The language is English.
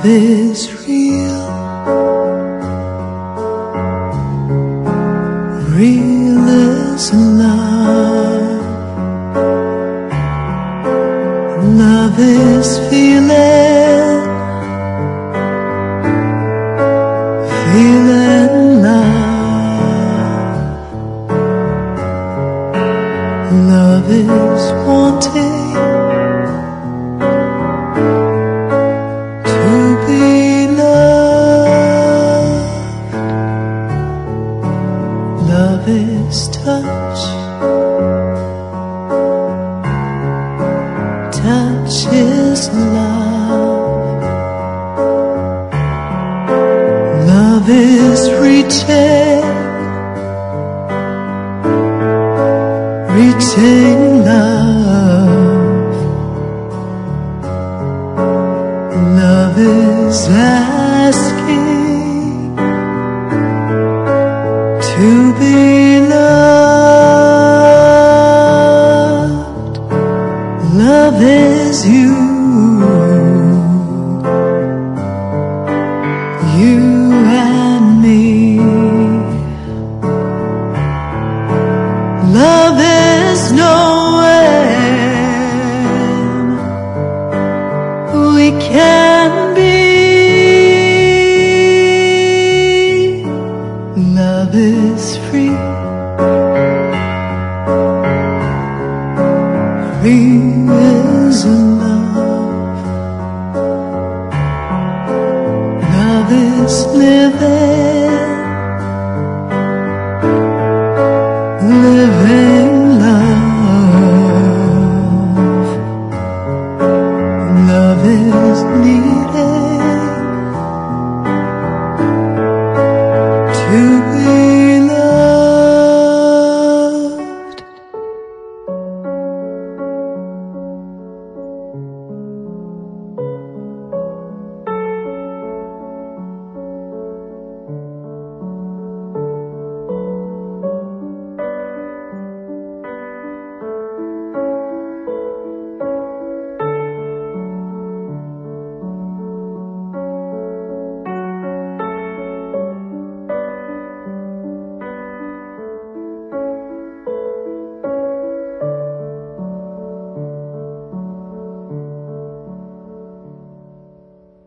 Love is real, real is love. Love is feeling, feeling love. Love is wanting to be loved. Love is touch, touch is love. Love is reaching, reaching love. Love is asking to be loved. Love is you, you and me. Love is knowing we can be. Love is free, free is love. Love is living, living